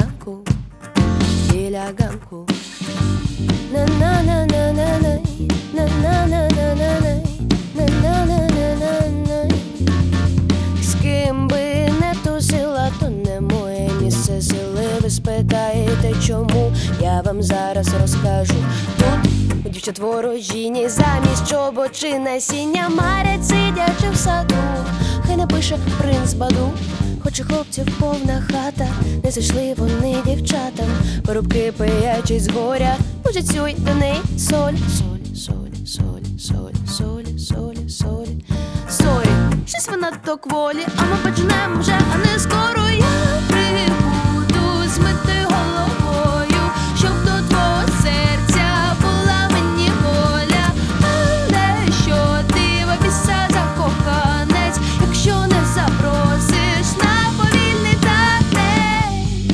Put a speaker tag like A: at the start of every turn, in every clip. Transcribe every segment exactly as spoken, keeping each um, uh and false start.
A: ранку біля ганку. На-на-на-на-на-най, на-на-на-на-на-най, на-на-на-на-на-най. З ким би не тусила, то не моє місце сили. Ви спитаєте, чому? Я вам зараз розкажу. Тут у дівчат ворожіні замість чобот чи насіння марять, сидячи в саду. Хай напише принц Баду. Хоч і хлопців повна хата, не зайшли вони дівчатам. Порубки пиячись з горя, мужицюй до неї соль. Соль, соль, соль, соль, соль, соль, соль. Сорі, щось вона то кволі, а ми почнемо вже, а не скоро. Я прибуду змити головою, щоб до твого серця була мені воля. Але що ти в біса закоханець, якщо не запросиш на повільний танець.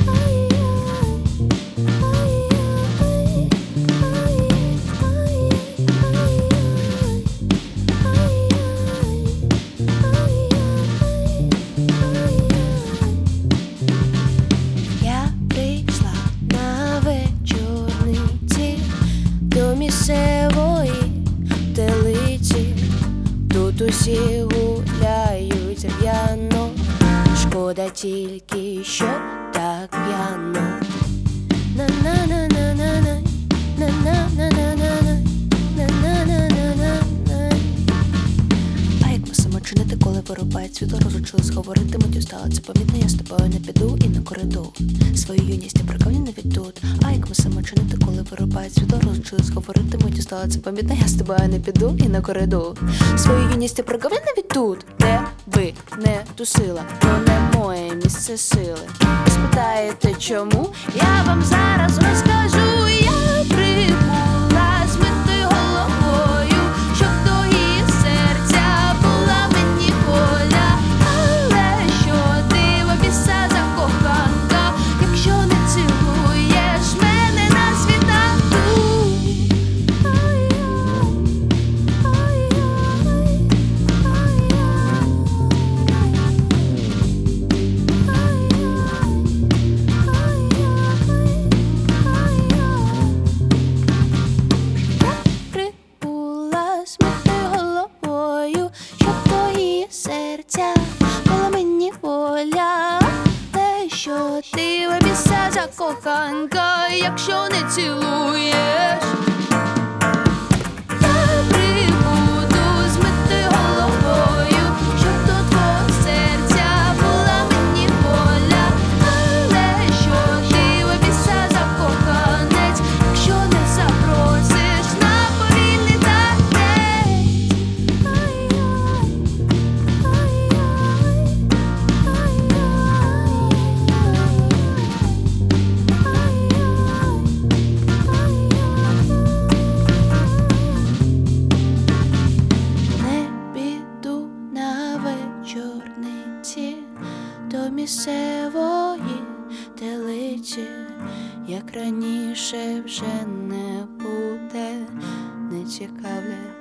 A: Я прийшла на вечорниці до місцевої телиці. Тут усі гуляють р'яно, шкода тільки, що так п'яно. На-на-на-на-на-най, на-на-на-на-на-най, на-на-на-на-на-най. А як мусимо чинити, коли вирубають світло, розучились говорити, миттю стало це помітно, я з тобою не піду і не коридор. Свою юність я прикавні не відтут. А як мусимо чинити, коли вирубають світло, розучились говорити, миттю стало це помітно, я з тобою не піду і не коридор. Свою юність я прикавні не відтут. Де ви не тусила, то не моє місце сили. Ви спитаєте, чому? Я вам зараз розкажу. Я прибула змити головою, щоб до її серця була мені воля. Але що ти в біса закоханка, якщо не цілуєш мене на світанку. Прибула змити головою, щоб твої серця була мені воля. Те, що ти в біса закоханка, якщо не цілуєш. Я прибуду змити головою, щоб до твого серця була мені воля. Але що ти в біса закоханець, якщо не запросиш на повільний танець. Не піду на вечорниці до місцевої телиці, як раніше вже не буде, не цікавлять